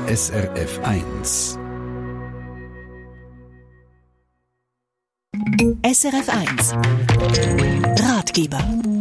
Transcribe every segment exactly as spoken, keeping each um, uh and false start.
S R F eins. S R F eins Ratgeber.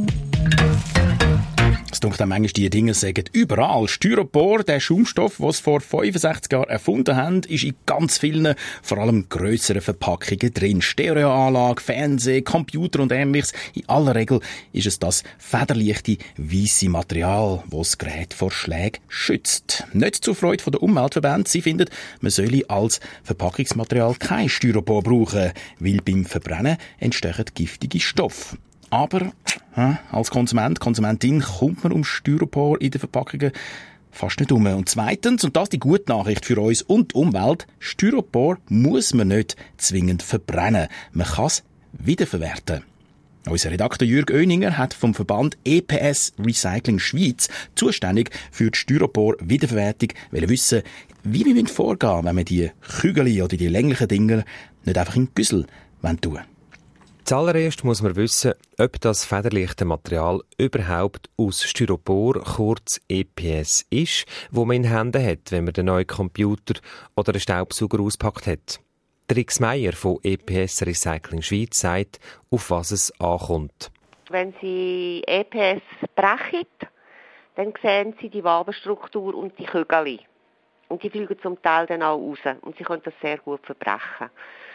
Es denkt auch manchmal, die Dinge sagen überall. Styropor, der Schaumstoff, den sie vor fünfundsechzig Jahren erfunden haben, ist in ganz vielen, vor allem grösseren Verpackungen drin. Stereoanlage, Fernsehen, Computer und Ähnliches. In aller Regel ist es das federleichte, weisse Material, das das Gerät vor Schlägen schützt. Nicht zur Freude der Umweltverbände. Sie finden, man solle als Verpackungsmaterial kein Styropor brauchen, weil beim Verbrennen entstehen giftige Stoffe. Aber äh, als Konsument, Konsumentin kommt man um Styropor in den Verpackungen fast nicht um. Und zweitens, und das ist die gute Nachricht für uns und die Umwelt, Styropor muss man nicht zwingend verbrennen. Man kann es wiederverwerten. Unser Redakteur Jürg Oeninger hat vom Verband E P S Recycling Schweiz, zuständig für die Styropor-Wiederverwertung, wissen, wie wir vorgehen müssen, wenn wir die Kügel oder die länglichen Dinger nicht einfach in Güssel tun wollen. Zuallererst muss man wissen, ob das federleichte Material überhaupt aus Styropor, kurz E P S, ist, wo man in Händen hat, wenn man den neuen Computer oder den Staubsauger auspackt hat. Der Rix Meyer von E P S Recycling Schweiz sagt, auf was es ankommt. Wenn Sie E P S brechen, dann sehen Sie die Wabenstruktur und die Kügel. Und die fliegen zum Teil dann auch raus. Und Sie können das sehr gut verbrechen.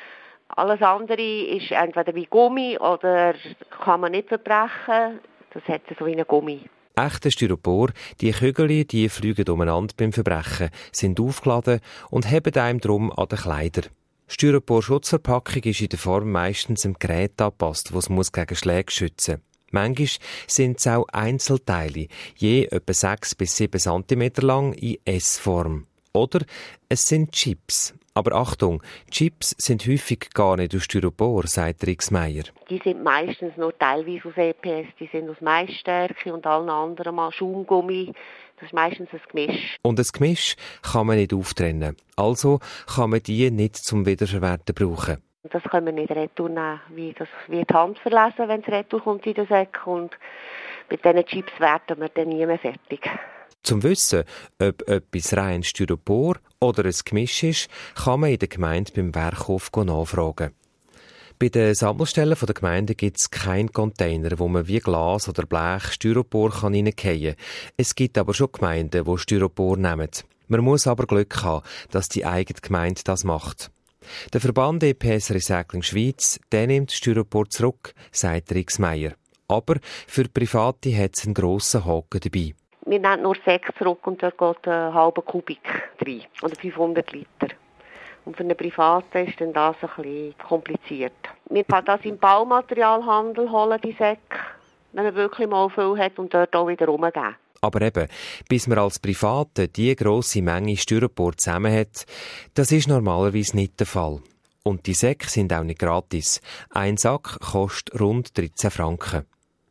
Alles andere ist entweder wie Gummi oder kann man nicht verbrechen. Das hat so wie ein Gummi. Echte Styropor, die Kügel, die fliegen umeinander beim Verbrechen, sind aufgeladen und heben einem drum an den Kleidern. Styropor-Schutzverpackung ist in der Form meistens einem Gerät angepasst, das es gegen Schläge schützen muss. Manchmal sind es auch Einzelteile, je etwa sechs bis sieben Zentimeter lang in S-Form. Oder es sind Chips. Aber Achtung, Chips sind häufig gar nicht aus Styropor, sagt Rix Meyer. Die sind meistens nur teilweise aus E P S. Die sind aus Maisstärke und allen anderen mal Schaumgummi. Das ist meistens ein Gemisch. Und ein Gemisch kann man nicht auftrennen. Also kann man die nicht zum Wiederverwerten brauchen. Das können wir nicht retour nehmen, wie das wird die Hand verlesen, wenn es retour kommt in den Sack. Und mit diesen Chips werden wir dann nie mehr fertig. Zum Wissen, ob etwas rein Styropor oder ein Gemisch ist, kann man in der Gemeinde beim Werkhof nachfragen. Bei den Sammelstellen der Gemeinde gibt es keinen Container, wo man wie Glas oder Blech Styropor reingehen kann. Es gibt aber schon Gemeinden, die Styropor nehmen. Man muss aber Glück haben, dass die eigene Gemeinde das macht. Der Verband E P S Recycling Schweiz, der nimmt Styropor zurück, sagt Rix Meyer. Aber für Private hat es einen grossen Haken dabei. Wir nehmen nur sechs zurück und dort geht ein halber Kubik rein, oder fünfhundert Liter. Und für einen Privaten ist dann das ein bisschen kompliziert. Wir können das im Baumaterialhandel holen, die Säcke, wenn man wirklich mal viel hat und dort auch wieder rumgeben. Aber eben, bis man als Private die grosse Menge Styropor zusammen hat, das ist normalerweise nicht der Fall. Und die Säcke sind auch nicht gratis. Ein Sack kostet rund dreizehn Franken.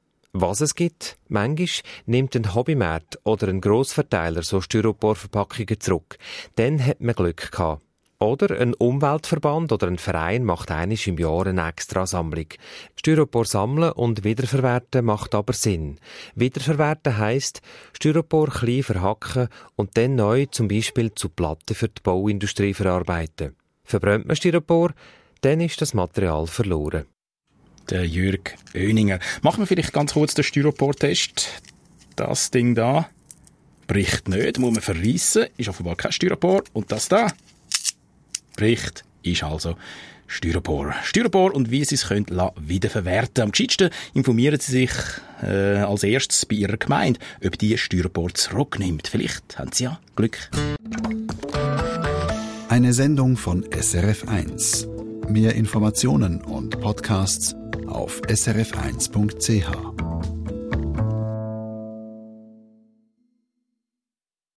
Was es gibt, manchmal nimmt ein Hobbymarkt oder ein Grossverteiler so Styroporverpackungen zurück. Dann hat man Glück gehabt. Oder ein Umweltverband oder ein Verein macht einmal im Jahr eine Extrasammlung. Styropor sammeln und wiederverwerten macht aber Sinn. Wiederverwerten heisst, Styropor klein verhacken und dann neu zum Beispiel zu Platten für die Bauindustrie verarbeiten. Verbrennt man Styropor, dann ist das Material verloren. Der Jürg Oeninger. Machen wir vielleicht ganz kurz den Styropor-Test. Das Ding da bricht nicht, muss man verreissen, ist offenbar kein Styropor. Und das da bricht, ist also Styropor. Styropor und wie Sie es können wiederverwerten. Am gescheitsten informieren Sie sich äh, als erstes bei Ihrer Gemeinde, ob die Styropor zurücknimmt. Vielleicht haben Sie ja Glück. Eine Sendung von S R F eins. Mehr Informationen und Podcasts auf s r f eins punkt c h.